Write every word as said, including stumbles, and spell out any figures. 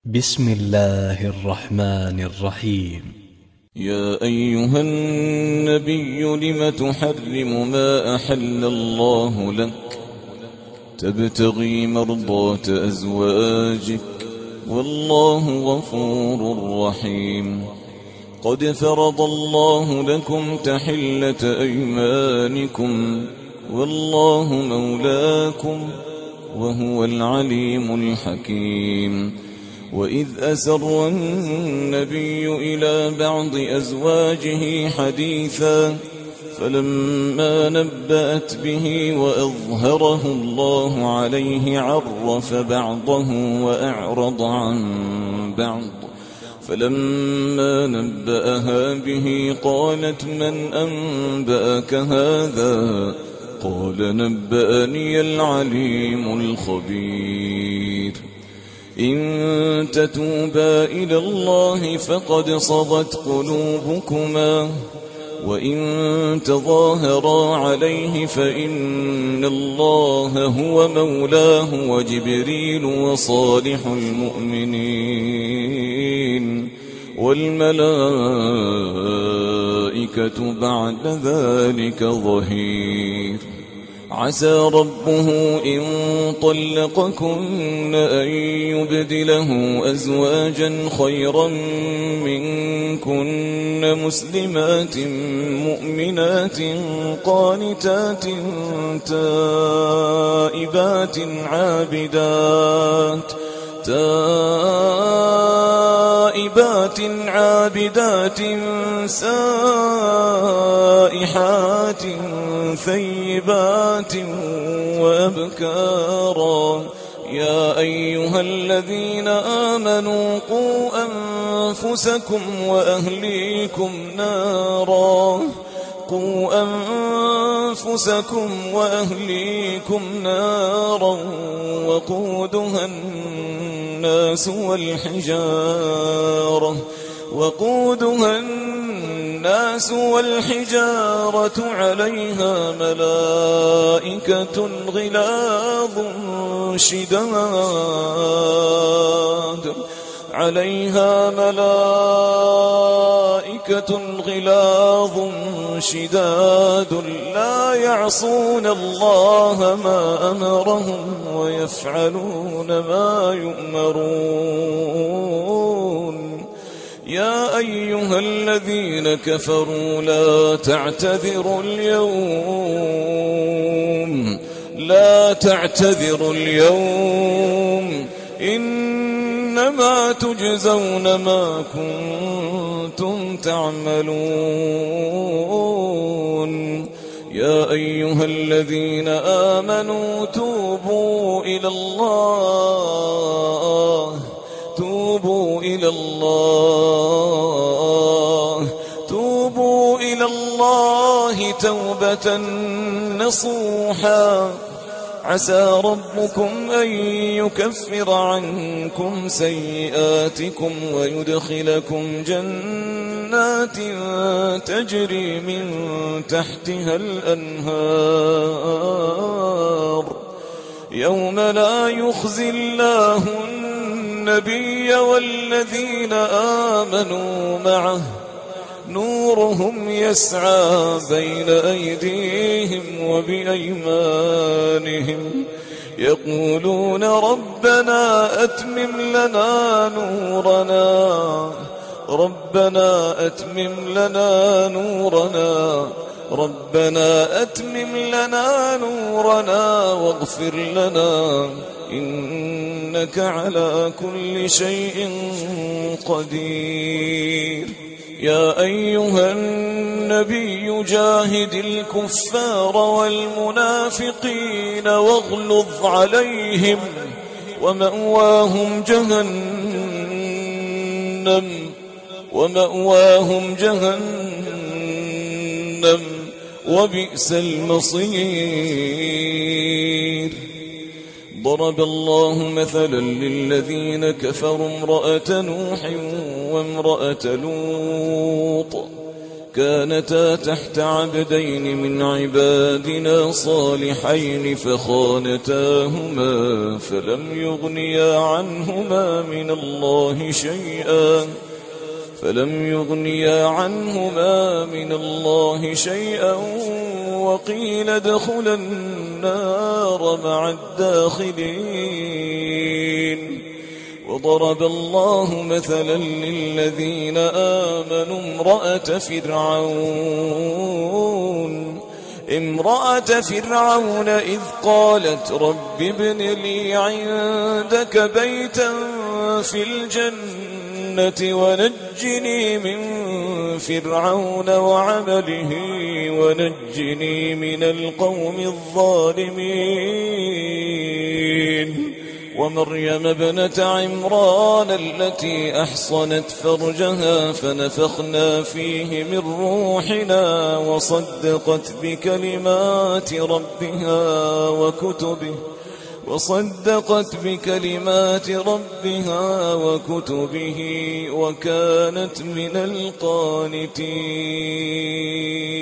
بسم الله الرحمن الرحيم. يا أيها النبي لم تحرم ما أحل الله لك تبتغي مرضات أزواجك والله غفور رحيم. قد فرض الله لكم تحلة أيمانكم والله مولاكم وهو العليم الحكيم. وإذ أسر النبي إلى بعض أزواجه حديثا فلما نبأت به وأظهره الله عليه عرف بعضه وأعرض عن بعض. فلما نبأها به قالت من أنبأك هذا؟ قال نبأني العليم الخبير. إن تتوبا إلى الله فقد صغت قلوبكما وإن تظاهرا عليه فإن الله هو مولاه وجبريل وصالح المؤمنين والملائكة بعد ذلك ظهير. عسى ربه إن طلقكن أن يبدله أزواجا خيرا منكن مسلمات مؤمنات قانتات تائبات عابدات تائبات عابدات سائحات ثيبات وأبكارا. يا أيها الذين آمنوا قوا أنفسكم وأهليكم نارا قوا أنفسكم وأهليكم نارا وقودها الناس والحجارة وقودها الناس والحجارة عليها ملائكة غلاظ شداد عليها ملائكة غلاظ شداد لا يعصون الله ما أمرهم ويفعلون ما يؤمرون. يا أيها الذين كفروا لا تعتذروا اليوم لا تعتذروا اليوم إنما تجزون ما كنتم تعملون. يا أيها الذين آمنوا توبوا إلى الله توبوا إلى الله توبوا إلى الله توبة نصوحا. عسى ربكم أن يكفر عنكم سيئاتكم ويدخلكم جنات تجري من تحتها الأنهار يوم لا يخزي الله النبي والذين آمنوا معه نورهم يسعى بين أيديهم وبأيمانهم يقولون ربنا أتمم لنا نورنا ربنا أتمم لنا نورنا ربنا أتمم لنا نورنا واغفر لنا إنك على كل شيء قدير. يا أيها النبي جاهد الكفار والمنافقين واغلظ عليهم ومأواهم جهنم ومأواهم جهنم وبئس المصير. ضرب الله مثلا للذين كفروا امرأة نوح وامرأة لوط كانتا تحت عبدين من عبادنا صالحين فخانتاهما فلم يغنيا عنهما من الله شيئا فلم يغنيا عنهما من الله شيئا وقيل ادخلا النار مع الداخلين. وضرب الله مثلا للذين آمنوا امرأة فرعون امرأة فرعون إذ قالت رب ابن لي عندك بيتا في الجنة ونجني من فرعون وعمله ونجني من القوم الظالمين. ومريم ابنة عمران التي أحصنت فرجها فنفخنا فيه من روحنا وصدقت بكلمات ربها وكتبه وصدقت بكلمات ربها وكتبه وكانت من القانتين.